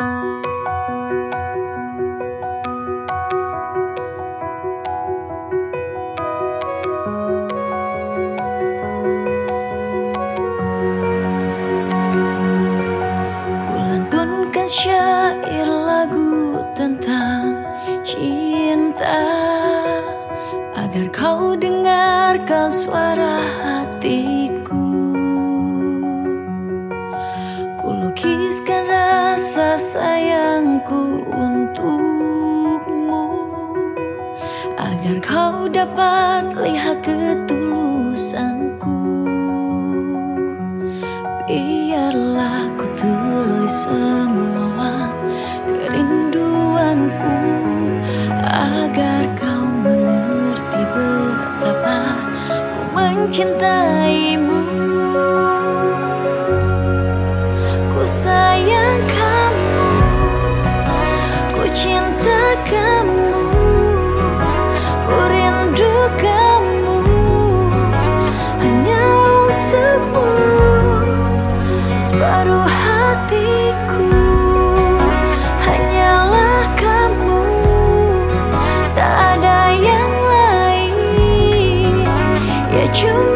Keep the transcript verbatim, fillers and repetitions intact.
Kulantunkan syair lagu tentang cinta agar kau dengarkan suara hatiku. Kulukiskan rasa sayangku untukmu agar kau dapat lihat ketulusanku. Biarlah ku tulis semua kerinduanku agar kau mengerti betapa ku mencintaimu. Ku sayang kamu, ku cinta kamu, ku rindu kamu, hanya untukmu. Separuh hatiku hanyalah kamu, tak ada yang lain, ya cuma